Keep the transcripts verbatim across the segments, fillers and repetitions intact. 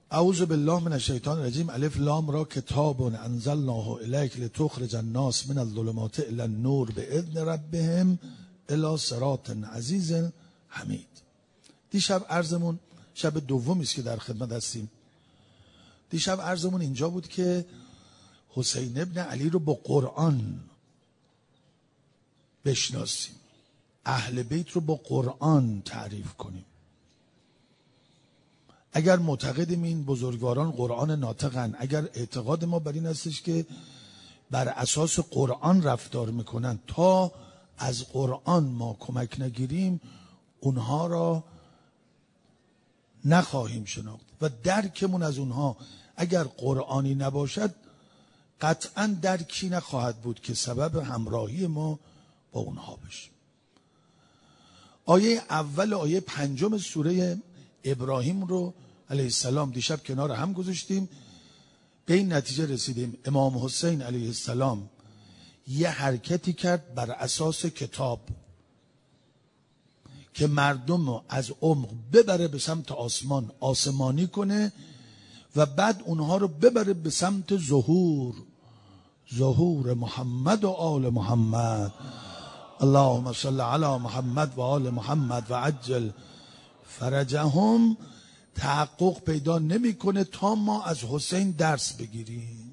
اعوذ بالله من الشیطان الرجیم. الف لام را کتاب انزلناه الیک لتخرج الناس من الظلمات الی النور باذن ربهم الی صراط عزیز حمید. دیشب عرضمون شب دومی است که در خدمت هستیم. دیشب عرضمون اینجا بود که حسین ابن علی رو با قرآن بشناسیم، اهل بیت رو با قرآن تعریف کنیم. اگر معتقدیم این بزرگواران قرآن ناطقن، اگر اعتقاد ما بر این هستش که بر اساس قرآن رفتار میکنن، تا از قرآن ما کمک نگیریم اونها را نخواهیم شناخت و درکمون از اونها اگر قرآنی نباشد قطعا درکی نخواهد بود که سبب همراهی ما با اونها بشه. آیه اول آیه پنجم سوره ابراهیم رو علیه السلام دیشب کنار هم گذاشتیم. به این نتیجه رسیدیم امام حسین علیه السلام یه حرکتی کرد بر اساس کتاب که مردم رو از عمق ببره به سمت آسمان، آسمانی کنه و بعد اونها رو ببره به سمت ظهور، ظهور محمد و آل محمد. اللهم صل علی محمد و آل محمد و عجل فرجهم. تحقق پیدا نمیکنه تا ما از حسین درس بگیریم.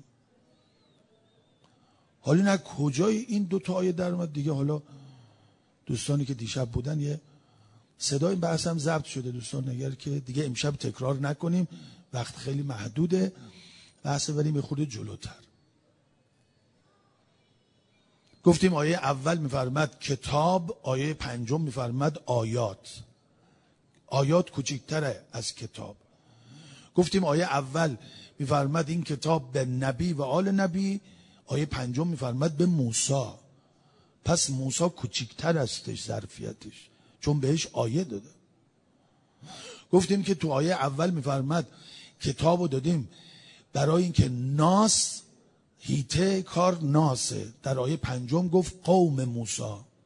حالا نه کجای این دو تا آیه در اومد دیگه. حالا دوستانی که دیشب بودن یه صدای بحث هم ضبط شده، دوستان نگر که دیگه امشب تکرار نکنیم، وقت خیلی محدوده، بحث ولی میخورده جلوتر. گفتیم آیه اول میفرماد کتاب، آیه پنجم میفرماد آیات. آیات کوچکتره از کتاب. گفتیم آیه اول میفرماد این کتاب به نبی و آل نبی، آیه پنجم میفرماد به موسی. پس موسی کوچکتر استش ظرفیتش، چون بهش آیه داده. گفتیم که تو آیه اول میفرماد کتابو دادیم برای اینکه ناس هیته کار ناسه. در آیه پنجم گفت قوم موسی.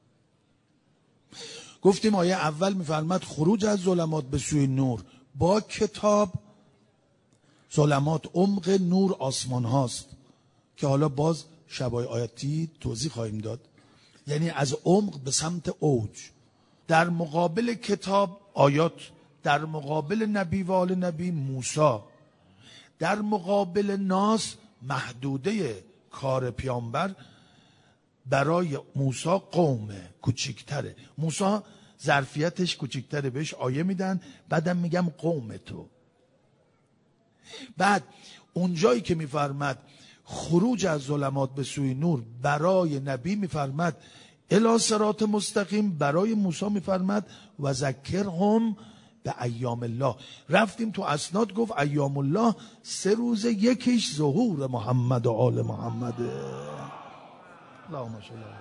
گفتیم آیه اول میفرماد خروج از ظلمات به سوی نور با کتاب. ظلمات عمق، نور آسمان هاست که حالا باز شبای آیاتی توضیح خواهیم داد. یعنی از عمق به سمت اوج. در مقابل کتاب آیات، در مقابل نبی و آل نبی موسی، در مقابل ناس محدوده کار پیامبر برای موسی قومه، کوچیکتره. موسی ظرفیتش کوچیکتره، بهش آیه میدن، بعدم میگم قوم تو. بعد اونجایی که میفرماد خروج از ظلمات به سوی نور برای نبی میفرماد الی صراط مستقیم، برای موسی میفرماد و ذکرهم به ایام الله. رفتیم تو اسناد گفت ایام الله سه روز، یکیش ظهور محمد و آل محمد. اللهم صل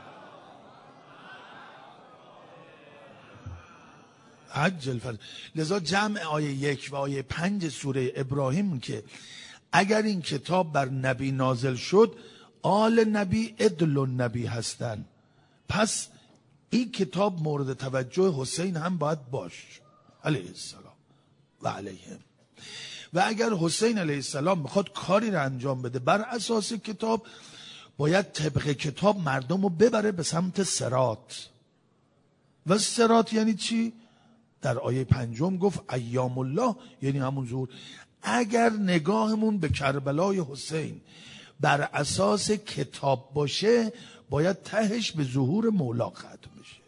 عجل فر. لذا جمع آیه یک و آیه پنج سوره ابراهیم که اگر این کتاب بر نبی نازل شد، آل نبی ادل نبی هستن، پس این کتاب مورد توجه حسین هم باید باش علیه السلام و علیهم. و اگر حسین علیه السلام میخواد کاری رو انجام بده بر اساس کتاب، باید طبق کتاب مردم رو ببره به سمت صراط. و صراط یعنی چی؟ در آیه پنجم گفت ایام الله، یعنی همون ظهور. اگر نگاهمون به کربلای حسین بر اساس کتاب باشه، باید تهش به ظهور مولا ختم بشه.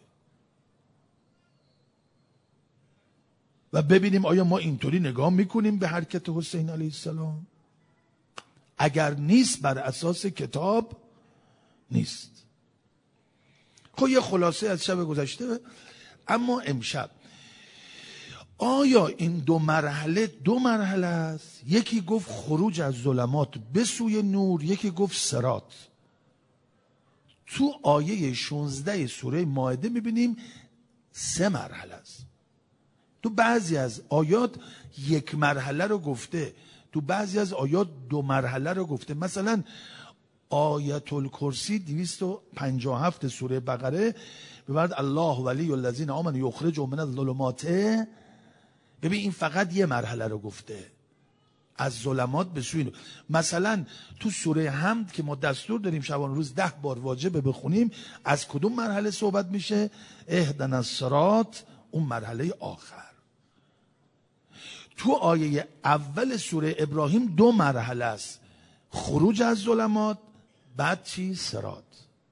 و ببینیم آیا ما اینطوری نگاه میکنیم به حرکت حسین علیه السلام. اگر نیست بر اساس کتاب نیست. خب یه خلاصه از شب گذشته. اما امشب آیا این دو مرحله دو مرحله است؟ یکی گفت خروج از ظلمات به سوی نور، یکی گفت صراط. تو آیه شانزده سوره مائده میبینیم سه مرحله است. تو بعضی از آیات یک مرحله رو گفته، تو بعضی از آیات دو مرحله رو گفته. مثلا آیت الکرسی دویست و پنجاه و هفت سوره بقره ببرد الله ولی الذین آمنوا یخرجهم من الظلمات. ببین این فقط یه مرحله رو گفته، از ظلمات به سوی نور. مثلا تو سوره حمد که ما دستور داریم شبان روز ده بار واجبه بخونیم، از کدوم مرحله صحبت میشه؟ اهدنا الصراط، اون مرحله آخر. تو آیه اول سوره ابراهیم دو مرحله است، خروج از ظلمات، بعد چی؟ صراط.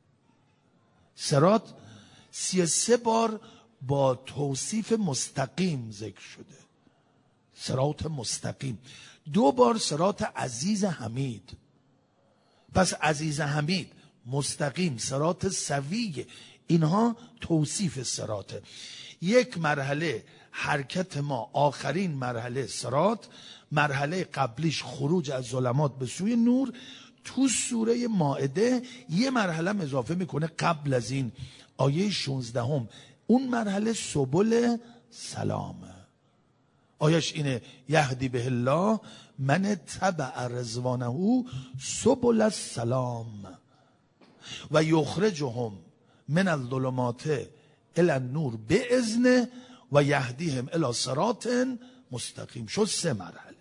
صراط سی و سه بار با توصیف مستقیم ذکر شده، صراط مستقیم. دو بار صراط عزیز حمید. پس عزیز حمید، مستقیم، صراط سوی، اینها توصیف صراطه. یک مرحله حرکت ما، آخرین مرحله صراط، مرحله قبلیش خروج از ظلمات به سوی نور. تو سوره مائده یه مرحله اضافه میکنه قبل از این، آیه شانزده هم، اون مرحله سبل سلامه. آیش اینه یهدی به الله من تبع رضوانه سبل السلام و یخرجهم من الظلمات الی النور باذنه و یهدیهم الی صراط مستقیم. شد سه مرحله.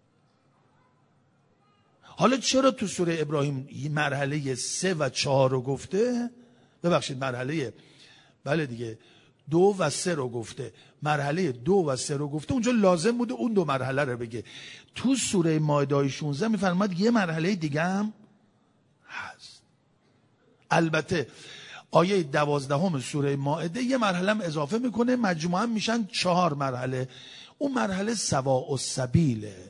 حالا چرا تو سوره ابراهیم مرحله سه و چهار رو گفته؟ ببخشید مرحله بله دیگه دو و سه رو گفته، مرحله دو و سه رو گفته، اونجا لازم بوده اون دو مرحله رو بگه. تو سوره مائده شانزده میفرماد یه مرحله دیگه هم هست. البته آیه دوازدهم سوره مائده یه مرحله هم اضافه میکنه، مجموعا میشن چهار مرحله. اون مرحله سواء السبیله.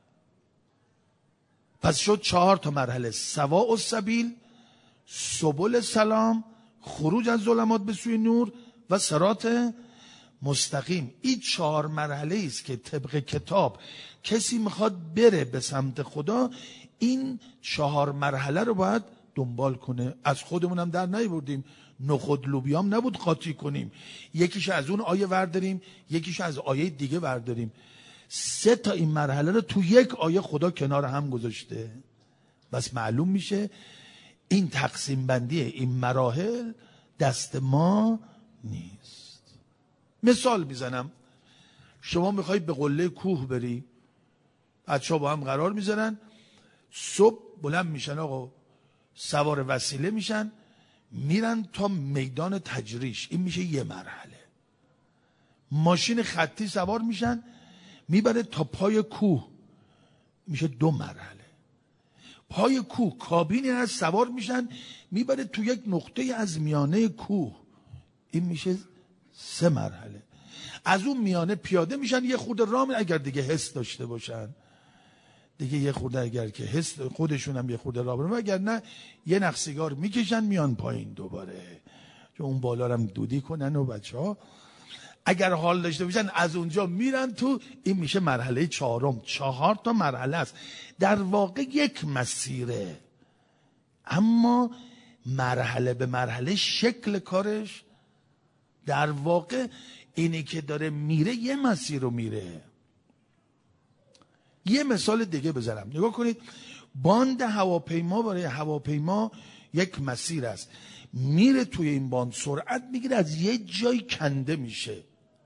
پس شد چهار تا مرحله: سواء السبیل، سبل سلام، خروج از ظلمات به سوی نور و صراط مستقیم. این چهار مرحله است که طبق کتاب کسی میخواد بره به سمت خدا، این چهار مرحله رو باید دنبال کنه. از خودمون هم در نیاوردیم، نخود لوبیام نبود قاطی کنیم، یکیش از اون آیه ورداریم، یکیش از آیه دیگه ورداریم. سه تا این مرحله رو تو یک آیه خدا کنار هم گذاشته. بس معلوم میشه این تقسیم بندی این مراحل دست ما نیست. مثال میزنم، شما میخوای به قله کوه بری، بچه‌ها با هم قرار میذارن، صبح بلند میشن، آقا سوار وسیله میشن، میرن تا میدان تجریش، این میشه یه مرحله. ماشین خطی سوار میشن، میبره تا پای کوه، میشه دو مرحله. پای کوه کابینی هست، سوار میشن میبره تو یک نقطه از میانه کوه، این میشه سه مرحله. از اون میانه پیاده میشن، یه خورده راه میرن اگر دیگه حس داشته باشن دیگه، یه خورده اگر که حس خودشون هم یه خورده راه برن، اگر نه یه نخ سیگار میکشن میان پایین دوباره، چون اون بالا هم دودی کنن و بچه ها اگر حال داشته باشن از اونجا میرن تو. این میشه مرحله چهارم. چهار تا مرحله است، در واقع یک مسیره، اما مرحله به مرحله شکل کارش در واقع اینی که داره میره یه مسیر رو میره. یه مثال دیگه بزنم، نگاه کنید. باند هواپیما برای هواپیما یک مسیر است، میره توی این باند، سرعت میگیره، از یه جای کنده میشه.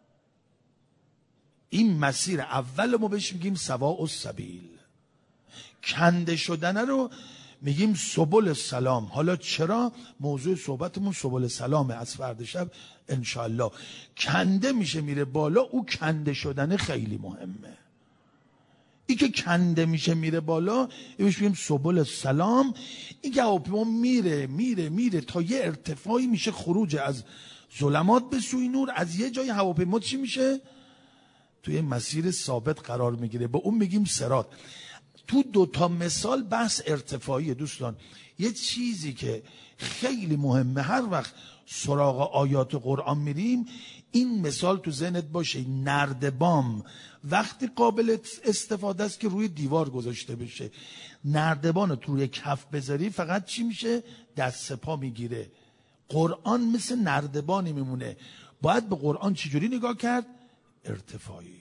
این مسیر اول ما بهش میگیم سواء السبیل، کنده شدن رو میگیم سبل سلام. حالا چرا موضوع صحبتمون سبل سلامه، از فردا شب انشالله. کنده میشه میره بالا، او کنده شدن خیلی مهمه. این که کنده میشه میره بالا بهش میگیم سبل سلام. این که هواپیما میره میره میره تا یه ارتفاعی میشه خروج از ظلمات به سوی نور. از یه جای هواپیما چی میشه؟ توی مسیر ثابت قرار میگیره، به اون میگیم صراط. تو دوتا مثال بحث ارتفاعیه دوستان. یه چیزی که خیلی مهمه هر وقت سراغ آیات قرآن میریم، این مثال تو ذهنت باشه. نردبان وقتی قابل استفاده است که روی دیوار گذاشته بشه، نردبان رو تو روی کف بذاری فقط چی میشه؟ دست پا میگیره. قرآن مثل نردبانی میمونه. باید به قرآن چجوری نگاه کرد؟ ارتفاعی.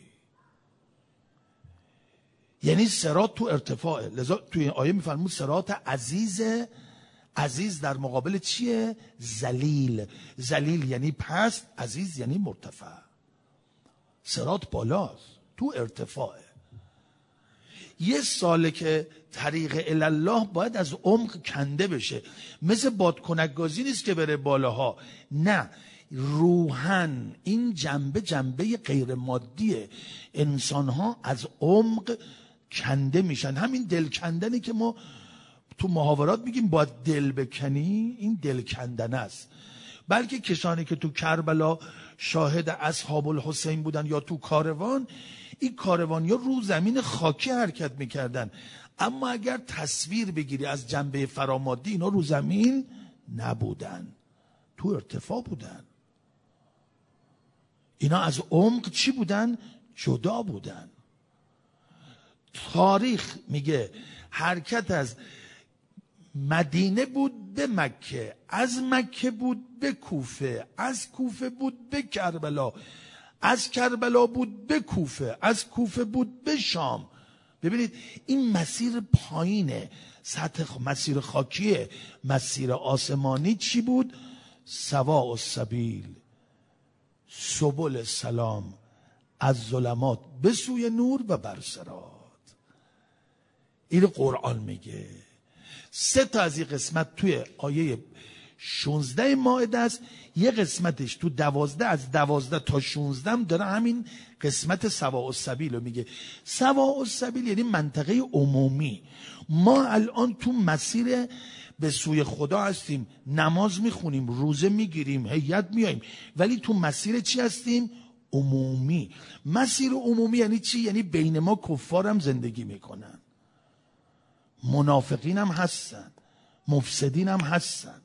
یعنی صراط تو ارتفاعه. لذا توی این آیه میفرمود صراط عزیز. عزیز در مقابل چیه؟ ذلیل. ذلیل یعنی پست، عزیز یعنی مرتفع. صراط بالاست، تو ارتفاعه. یه ساله که طریق الله باید از عمق کنده بشه. مثل بادکنک گازی نیست که بره بالاها، نه، روحن این جنبه جنبه غیر مادیه. انسان ها از عمق کنده میشن. همین دل کندنی که ما تو محاورات میگیم باید دل بکنی، این دل کندن است. بلکه کسانی که تو کربلا شاهد اصحاب الحسین بودن یا تو کاروان، این کاروانیا رو زمین خاکی حرکت میکردن، اما اگر تصویر بگیری از جنبه فرامادی، اینا رو زمین نبودن، تو ارتفاع بودن. اینا از عمق چی بودن؟ جدا بودن. تاریخ میگه حرکت از مدینه بود به مکه، از مکه بود به کوفه، از کوفه بود به کربلا، از کربلا بود به کوفه، از کوفه بود به شام. ببینید این مسیر پایینه، سطح مسیر خاکیه. مسیر آسمانی چی بود؟ سواء السبیل، سبل السلام، از ظلمات به سوی نور و بر صراط. این قرآن میگه. سه تا از این قسمت توی آیه شانزده مائده است. یه قسمتش تو دوازده، از دوازده تا شانزده هم داره همین قسمت سواء السبیل رو میگه. سواء السبیل یعنی منطقه عمومی. ما الان تو مسیر به سوی خدا هستیم، نماز میخونیم، روزه میگیریم، هیئت میاییم، ولی تو مسیر چی هستیم؟ عمومی. مسیر عمومی یعنی چی؟ یعنی بین ما کفار هم زندگی میکنن، منافقین هم هستن، مفسدین هم هستن.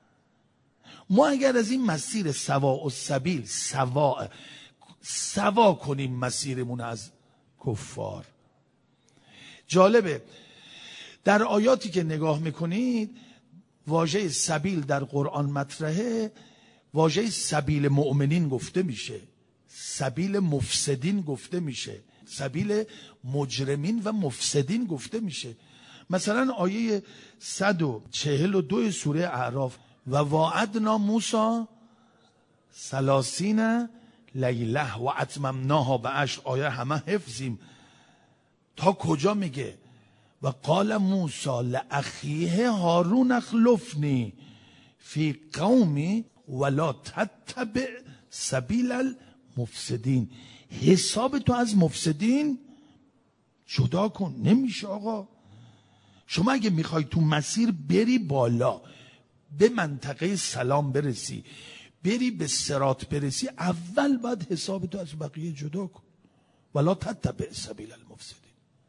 ما اگر از این مسیر سواء السبیل سوا سوا کنیم مسیرمون از کفار. جالبه در آیاتی که نگاه میکنید واژه سبیل در قرآن مطرحه، واژه سبیل مؤمنین گفته میشه، سبیل مفسدین گفته میشه، سبیل مجرمین و مفسدین گفته میشه. مثلا آیه صد و چهل و دو سوره اعراف، و وعدنا موسی ثلاثین لیله و اتممناها بعشر، آیه همه حفظیم. تا کجا میگه؟ و قال موسی لاخیه هارون اخلفنی فی قومی ولا تتبع سبیل المفسدین. حساب تو از مفسدین جدا کن. نمیشه آقا. شما اگه میخوای تو مسیر بری بالا، به منطقه سلام برسی، بری به صراط برسی، اول باید حساب تو از بقیه جدا کن. ولا تتبع سبیل المفسدین.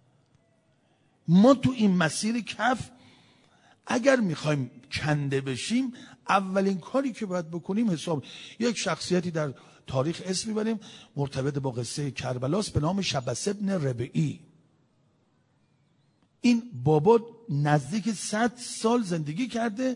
ما تو این مسیر کف اگر میخوایم کنده بشیم، اولین کاری که باید بکنیم حساب. یک شخصیتی در تاریخ اسم میبریم مرتبط با قصه کربلاس به نام شبس ابن ربعی. این بابا نزدیک صد سال زندگی کرده،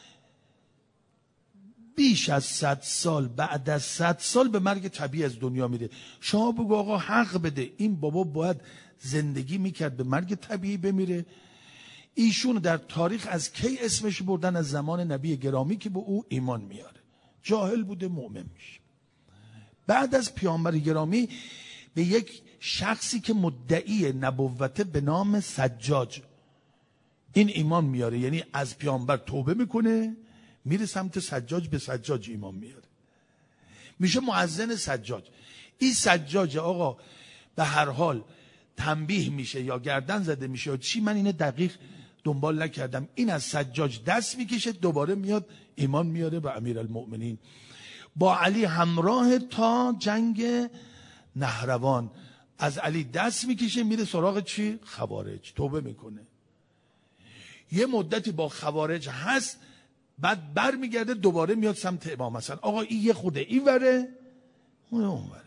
بیش از صد سال، بعد از صد سال به مرگ طبیعی از دنیا میره. شما بگو آقا حق بده، این بابا باید زندگی میکرد به مرگ طبیعی بمیره؟ ایشون در تاریخ از کی اسمش بردن؟ از زمان نبی گرامی که به او ایمان میاره. جاهل بوده، مؤمن میشه. بعد از پیامبر گرامی به یک شخصی که مدعی نبوته به نام سجاج این ایمان میاره. یعنی از پیامبر توبه میکنه، میره سمت سجاج، به سجاج ایمان میاره، میشه مؤذن سجاج. این سجاج آقا به هر حال تنبیه میشه یا گردن زده میشه یا چی، من اینه دقیق دنبال نکردم. این از سجاج دست میکشه، دوباره میاد ایمان میاره به امیرالمؤمنین، با علی همراه تا جنگ نهروان. از علی دست میکشه، میره سراغ چی؟ خوارج. توبه میکنه، یه مدتی با خوارج هست، بعد بر میگرده دوباره میاد سمت امام حسن. آقا این یه خوده این وره اون اون وره.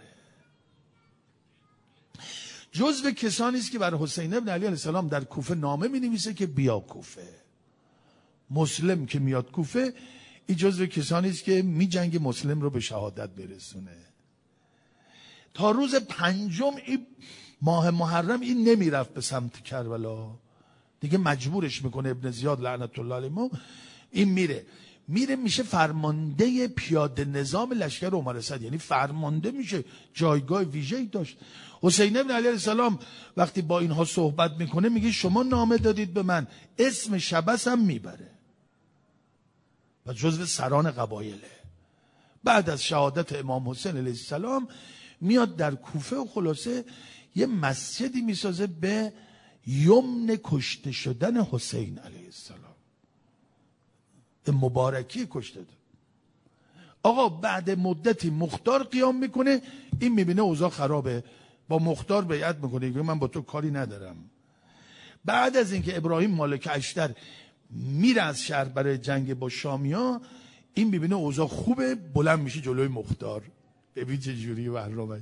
جزو کسانی است که بر حسین ابن علی علیه السلام در کوفه نامه می نویسه که بیا کوفه. مسلم که میاد کوفه، این جزو کسانی است که می جنگ مسلم رو به شهادت برسونه. تا روز پنجم این ماه محرم این نمی رفت به سمت کربلا، دیگه مجبورش میکنه ابن زیاد لعنت الله علیه. این میره میره میشه فرمانده پیاده نظام لشکر عمر اسد، یعنی فرمانده میشه، جایگاه ویژه‌ای داشت. حسین ابن علی السلام وقتی با اینها صحبت میکنه میگه شما نامه دادید به من، اسم شبس هم میبره و جزو سران قبایله. بعد از شهادت امام حسین علیه السلام میاد در کوفه و خلاصه یه مسجدی میسازه به یمن کشته شدن حسین علیه السلام، به مبارکی کشته شدن. آقا بعد مدتی مختار قیام میکنه، این میبینه اوضاع خرابه، با مختار بیعت میکنه، میگه من با تو کاری ندارم. بعد از اینکه ابراهیم مالک اشتر میره از شهر برای جنگ با شامیا، این میبینه اوضاع خوبه، بلند میشه جلوی مختار. ببین چه جوری برنامه‌اش.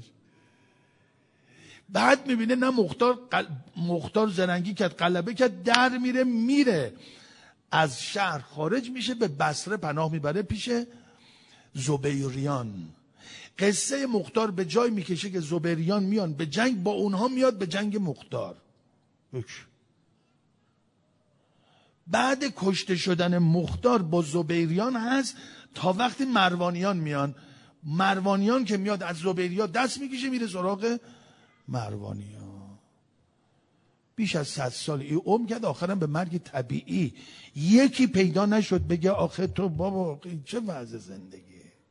بعد میبینه نه مختار قل... مختار زرنگی کرد، غلبه کرد، در میره میره از شهر خارج میشه، به بصره پناه میبره پیش زبیریان. قصه مختار به جای میکشه که زبیریان میان به جنگ با اونها، میاد به جنگ مختار. بعد کشته شدن مختار با زبیریان هست تا وقتی مروانیان میان. مروانیان که میاد از زبیریان دست میکشه میره سراغ مروانیان. بیش از صد سال ای عمر کرد، آخرم به مرگ طبیعی. یکی پیدا نشد بگه آخه تو بابا چه وضع زندگی.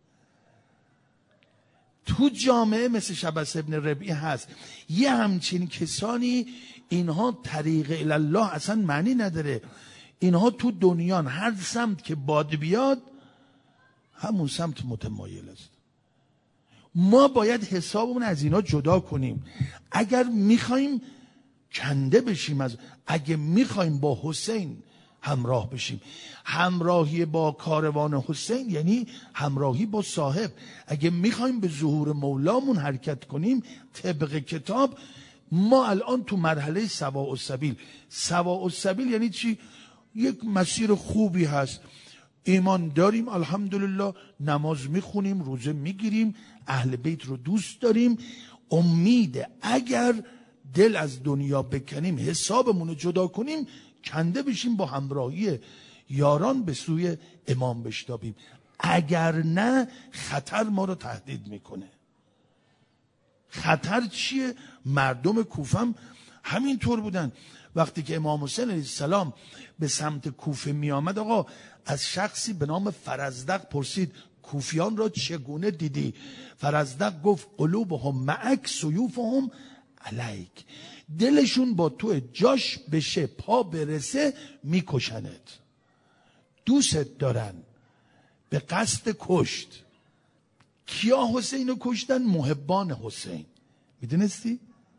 تو جامعه مثل شبس ابن ربیع هست یه همچین کسانی، اینها طریق الله اصلا معنی نداره. اینها تو دنیا هر سمت که باد بیاد همون سمت متمایل است. ما باید حسابمون از اینا جدا کنیم. اگر میخوایم کنده بشیم، از اگه میخوایم با حسین همراه بشیم، همراهی با کاروان حسین یعنی همراهی با صاحب. اگه میخوایم به ظهور مولامون حرکت کنیم طبق کتاب، ما الان تو مرحله سواء السبیل. سواء السبیل یعنی چی؟ یک مسیر خوبی هست، ایمان داریم الحمدلله، نماز میخونیم، روزه میگیریم، اهل بیت رو دوست داریم. امید اگر دل از دنیا بکنیم، حسابمون رو جدا کنیم، کنده بشیم با همراهی یاران به سوی امام بشتابیم. اگر نه خطر ما رو تهدید میکنه. خطر چیه؟ مردم کوفه هم همینطور بودن. وقتی که امام حسین علیه السلام به سمت کوفه می آمد، آقا از شخصی به نام فرزدق پرسید کوفیان را چگونه دیدی؟ فرزدق گفت قلوبهم معک سیوفهم علیک. دلشون با تو، جاش بشه پا برسه میکشنت. دوست دارن، به قصد کشت. کیا حسین رو کشتن؟ محبان حسین. میدونستی؟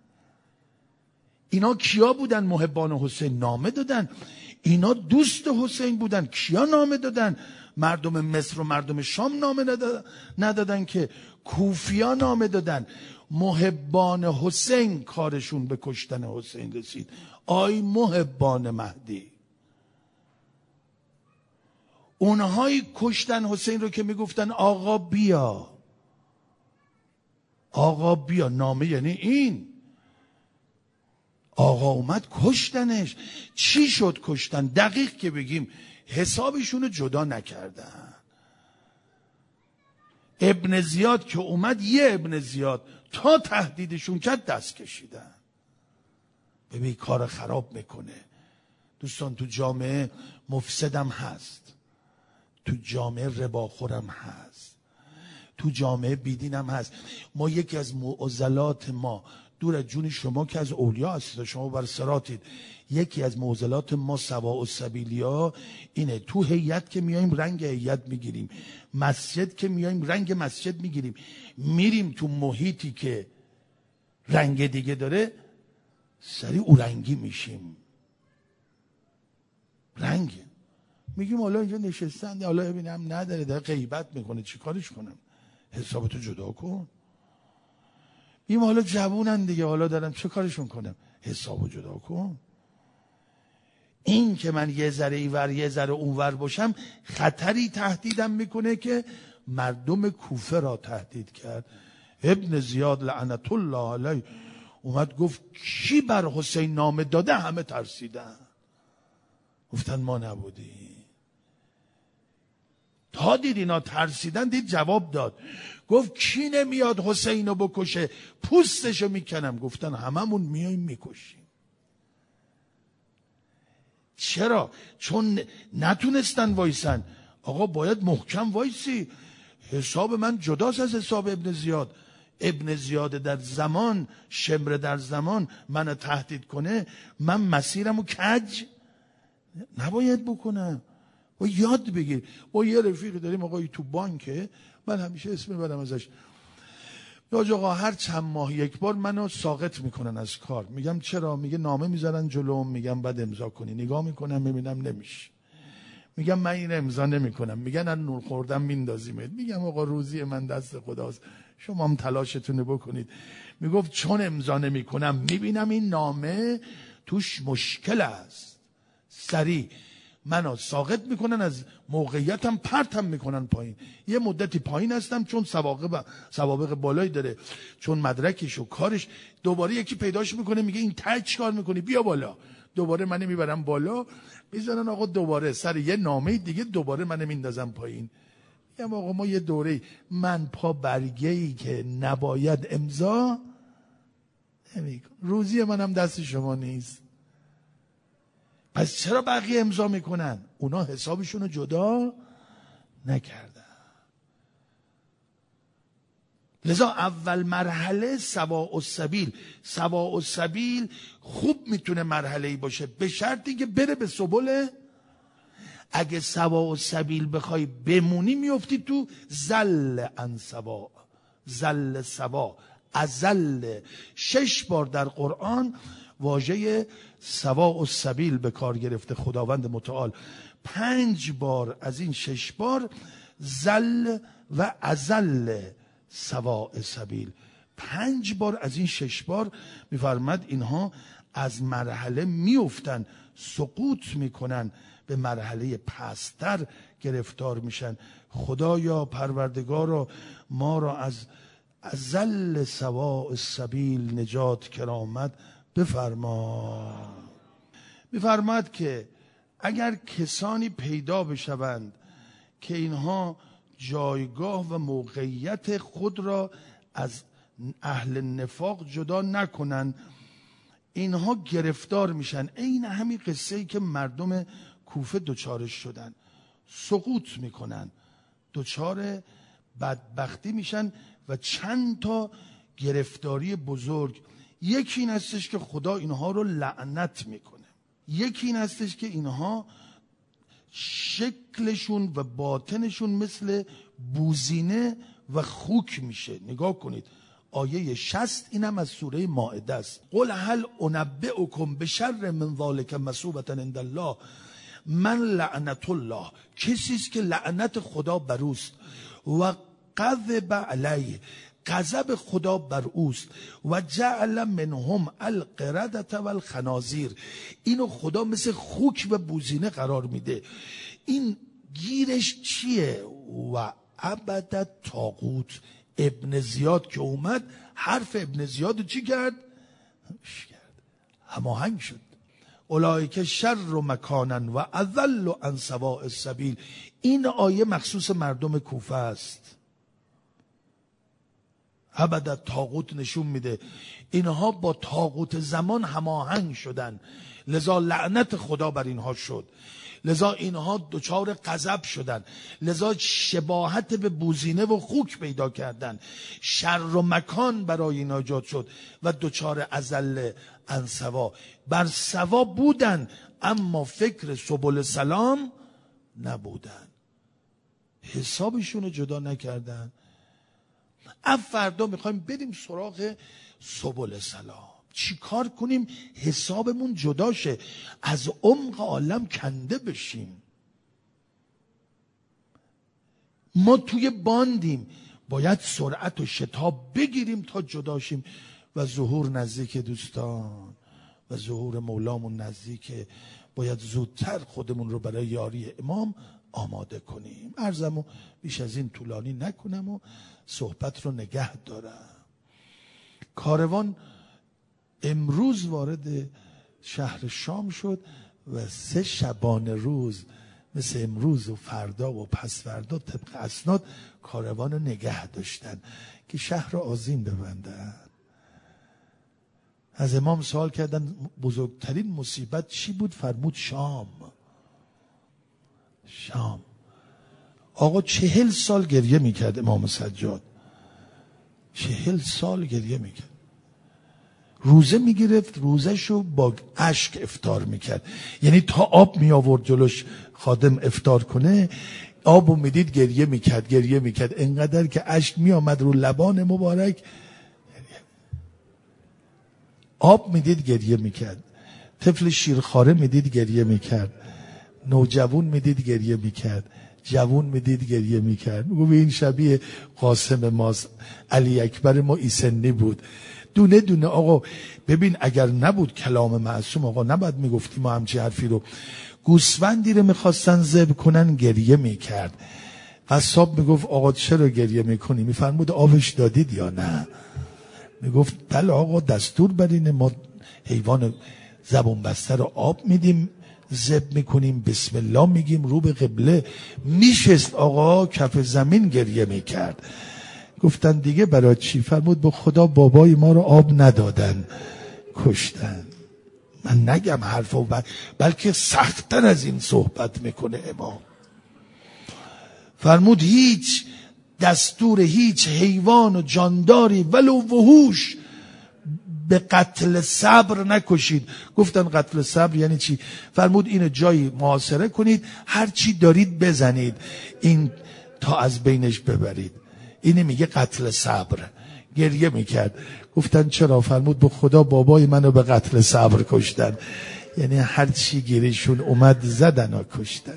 اینا کیا بودن؟ محبان حسین. نامه دادن، اینا دوست حسین بودن. کیا نامه دادن؟ مردم مصر و مردم شام نامه ندادن که، کوفیا نامه دادن. محبان حسین کارشون به کشتن حسین رسید. آی محبان مهدی، اونهایی کشتن حسین رو که میگفتن آقا بیا، آقا بیا. نامه یعنی این. آقا اومد کشتنش. چی شد کشتن؟ دقیق که بگیم حسابشون رو جدا نکردن. ابن زیاد که اومد، یه ابن زیاد تا تهدیدشون کرد دست کشیدن. ببین کار خراب میکنه. دوستان تو جامعه مفسدم هست، تو جامعه رباخورم هست، تو جامعه بیدینم هست. ما یکی از معضلات ما، دور از جون شما که از اولیا هستید، شما بر صراطید، یکی از معضلات ما سواء السبیلیا اینه. تو هیئت که میایم رنگ هیئت میگیریم، مسجد که میایم رنگ مسجد میگیریم، میریم تو محیطی که رنگ دیگه داره سریع او رنگی میشیم. رنگ میگیم حالا اینجا نشستن، حالا ببینم نداره، داره غیبت میکنه، چی کارش کنم؟ حسابتو جدا کن. میگیم حالا جوونن دیگه، حالا دارم چه کارشون کنم؟ حسابو جدا کن. این که من یه ذره اینور یه ذره اونور باشم، خطری تهدیدم میکنه که مردم کوفه را تهدید کرد. ابن زیاد لعنت الله علیه اومد گفت کی بر حسین نامه داده؟ همه ترسیدن، گفتن ما نبودیم. تا دید اینا ترسیدن، دید جواب داد، گفت کی نمیاد حسینو بکشه پوستشو میکنم. گفتن هممون میایم میکشیم. چرا؟ چون نتونستن وایسن. آقا باید محکم وایسی. حساب من جداست از حساب ابن زیاد. ابن زیاد در زمان، شمر در زمان منو تهدید کنه، من مسیرمو کج نباید بکنم. و یاد بگیر. با یه رفیق داریم آقایی تو بانکه، من همیشه اسم میبرم ازش، یاج آقا هر چند ماه یک بار منو ساقط میکنن از کار. میگم چرا؟ میگه نامه میذارن جلوم، میگم بعد امضا کنی. نگاه میکنم میبینم نمیشه. میگم من این امضا نمیکنم. میگن ان نور خوردم میندازیمت. میگم آقا روزی من دست خداست، شما هم تلاشتون بکنید. میگفت چون امضا نمیکنم میبینم این نامه توش مشکل است، سریع منو ساقط میکنن از موقعیتم، پرتم میکنن پایین. یه مدتی پایین هستم چون سوابق سوابق بالایی داره، چون مدرکش و کارش. دوباره یکی پیداش میکنه میگه این ته چیکار میکنی، بیا بالا. دوباره منو میبرم بالا، میذارن آقا دوباره سر یه نامه دیگه دوباره منو میندازن پایین. میگم آقا ما یه دوره، من پا برگه‌ای که نباید امضا نمیکنم. روزی منم دست شما نیست. پس چرا بقیه امضا میکنن؟ اونا حسابشونو جدا نکردن. لذا اول مرحله سواء السبیل. سواء السبیل خوب میتونه مرحله‌ای باشه به شرطی که بره به سبل. اگه سواء السبیل بخوای بمونی میفتی تو زل عن سواء، زل سواء، ازل. شش بار در قرآن واژه سواء السبیل به کار گرفته خداوند متعال. پنج بار از این شش بار زل و ازل سواء سبیل. پنج بار از این شش بار میفرماد اینها از مرحله میافتن، سقوط میکنن، به مرحله پستر گرفتار میشن. خدایا پروردگارا ما را از ازل سواء السبیل نجات کرامت بفرما. میفرماد که اگر کسانی پیدا بشوند که اینها جایگاه و موقعیت خود را از اهل نفاق جدا نکنند، اینها گرفتار میشن. این همین قصه ای که مردم کوفه دوچارش شدن، سقوط میکنن، دوچار بدبختی میشن و چند تا گرفتاری بزرگ. یکی این هستش که خدا اینها رو لعنت میکنه. یکی این هستش که اینها شکلشون و باطنشون مثل بوزینه و خوک میشه. نگاه کنید آیه شصت اینم از سوره مائده است. قل هل انبئکم بشر من ذلک مثوبة عند الله من لعنت الله. کسی است که لعنت خدا بر اوست و غضب علیه، غضب خدا بر اوست و جعل منهم القردة والخنازیر. اینو خدا مثل خوک و بوزینه قرار میده. این گیرش چیه؟ و عبد طاغوت. ابن زیاد که اومد حرف ابن زیاد چی کرد؟ هماهنگ شد. اولئک شر مکانا و اضل عن سواء السبیل. این آیه مخصوص مردم کوفه است. عبد طاغوت نشون میده اینها با طاغوت زمان هماهنگ شدن، لذا لعنت خدا بر اینها شد، لذا اینها دچار غضب شدن، لذا شباهت به بوزینه و خوک پیدا کردن، شر و مکان برای اینا ایجاد شد و دچار ازل عن سوا. بر سوا بودن اما فکر سبل سلام نبودن، حسابشون رو جدا نکردن. اب فردا میخوایم بریم سراغ سبل سلام. چی کار کنیم حسابمون جدا شه، از عمق عالم کنده بشیم. ما توی باندیم، باید سرعت و شتاب بگیریم تا جدا شیم و ظهور نزدیک دوستان و ظهور مولامون نزدیک. باید زودتر خودمون رو برای یاری امام آماده کنیم. عرضمو بیش از این طولانی نکنم و صحبت رو نگه دارم. کاروان امروز وارد شهر شام شد و سه شبانه روز مثل امروز و فردا و پس فردا طبق اسناد کاروان رو نگه داشتن که شهر رو آذین ببندن. از امام سوال کردن بزرگترین مصیبت چی بود؟ فرمود شام. شام. آقا چهل سال گریه میکرد امام سجاد، چهل سال گریه میکرد، روزه میگرفت، روزهشو با اشک افطار میکرد. یعنی تا آب می آورد جلوش خادم افطار کنه، آبو میدید گریه میکرد گریه میکرد انقدر که اشک می آمد رو لبان مبارک. آب میدید گریه میکرد، طفل شیرخواره میدید گریه میکرد، نوجوان میدید گریه میکرد، جوان میدید گریه میکرد. میگو این شبیه قاسم ماست، علی اکبر ما ایسنی بود. دونه دونه. آقا ببین اگر نبود کلام معصوم، آقا نباید میگفتی ما همچی حرفی رو. گوسفندی رو میخواستن ذبح کنن گریه میکرد. قصاب میگفت آقا چرا گریه میکنی؟ میفرمود آبش دادید یا نه؟ میگفت بله آقا دستور بر اینه، ما حیوان زبون بسته رو آب میدیم ذبح میکنیم، بسم الله میگیم، رو به قبله. میشست آقا کف زمین گریه میکرد. گفتن دیگه برای چی؟ فرمود به خدا بابای ما رو آب ندادن کشتن. من نگم حرفو بل... بلکه سخت‌تر از این صحبت میکنه امام. فرمود هیچ دستور هیچ حیوان و جانداری ولو وحوش به قتل صبر نکشید. گفتن قتل صبر یعنی چی؟ فرمود اینو جایی محاصره کنید، هر چی دارید بزنید، این تا از بینش ببرید. اینی میگه قتل صبر. گریه میکرد. گفتن چرا؟ فرمود به خدا بابای منو به قتل صبر کشتن. یعنی هر چی گیرشون اومد زدن و کشتن.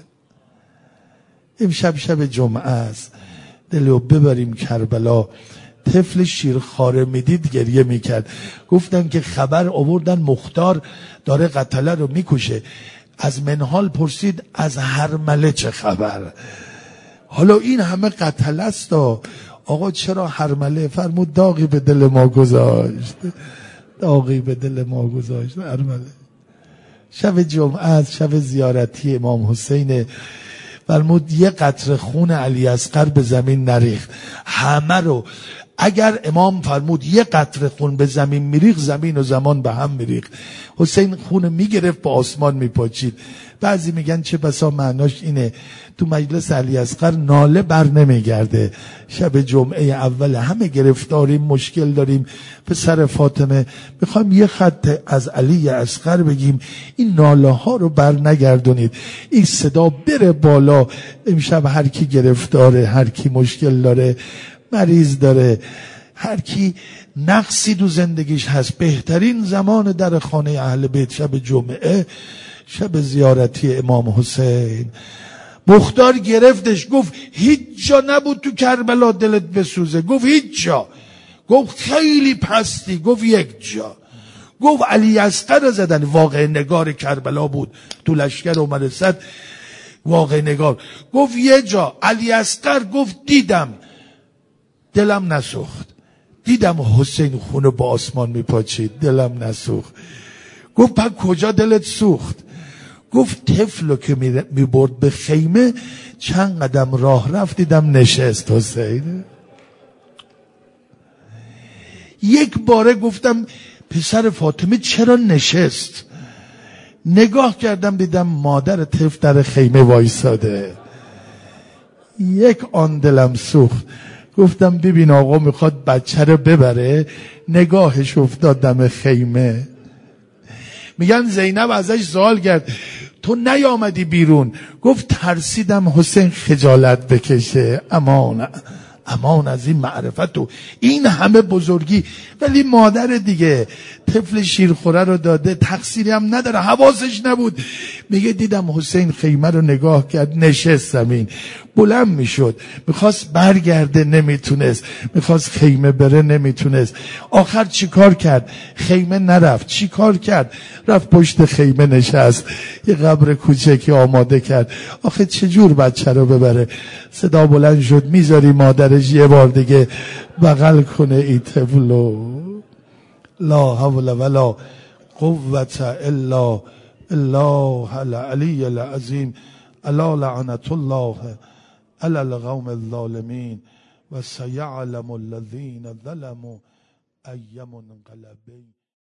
امشب شب جمعه است، دلو ببریم کربلا. طفل شیرخواره میدید گریه میکرد. گفتن که خبر آوردن مختار داره قتله رو میکشه. از منهال پرسید از هرمله چه خبر؟ حالا این همه قتله است، آقا چرا هرمله؟ فرمود داغی به دل ما گذاشت، داغی به دل ما گذاشت هرمله. شب جمعه است، شب زیارتی امام حسین. فرمود یه قطره خون علی اصغر به زمین نریخت، همه رو. اگر امام فرمود یه قطره خون به زمین میریخت، زمین و زمان به هم میریخت. حسین خون میگرفت با آسمان میپاچید. بعضی میگن چه بسا معناش اینه تو مجلس علی اصغر ناله بر نمیگرده. شب جمعه اول همه گرفتاریم، مشکل داریم. پسر فاطمه میخوایم یه خط از علی اصغر بگیم، این ناله ها رو بر نگردونید، این صدا بره بالا. امشب هر کی گرفتاره، هر کی مشکل داره، مریض داره، هر کی نقصی دو زندگیش هست، بهترین زمان در خانه اهل بیت شب جمعه، شب زیارتی امام حسین. مختار گرفتش، گفت هیچ جا نبود تو کربلا دلت بسوزه. گفت هیچ جا. گفت خیلی پستی. گفت یک جا. گفت علی اصغر زدن. واقع نگار کربلا بود تو لشکر عمر صد، واقع نگار. گفت یه جا. علی اصغر گفت دیدم دلم نسوخت، دیدم حسین خونو با آسمان میپاچید، دلم نسوخت. گفت پس کجا دلت سوخت؟ گفت طفلو که میبرد به خیمه، چند قدم راه رفت دیدم نشست حسین. یک باره گفتم پسر فاطمه چرا نشست؟ نگاه کردم دیدم مادر طفل در خیمه وایساده. یک آن دلم سوخت. گفتم ببین آقا میخواد بچه رو ببره، نگاهش افتاد دم خیمه. میگن زینب ازش سوال کرد تو نیامدی بیرون؟ گفت ترسیدم حسین خجالت بکشه. امان امان از این معرفت و این همه بزرگی. ولی مادر دیگه طفل شیرخوره رو داده، تقصیری هم نداره، حواسش نبود. میگه دیدم حسین خیمه رو نگاه کرد، نشست زمین. بلند میشد، میخواست برگرده نمیتونست، میخواست خیمه بره نمیتونست. آخر چی کار کرد؟ خیمه نرفت. چی کار کرد؟ رفت پشت خیمه نشست، یه قبر کوچکی آماده کرد. آخه چجور بچه رو ببره؟ صدا بلند شد میذاری مادرش یه بار دیگه بغل کنه ای طفلو. لا حول ولا قوة الا بالله العلی العظیم. الا لعنت الله علی القوم الظالمین و سیعلم الذین ظلموا ای منقلب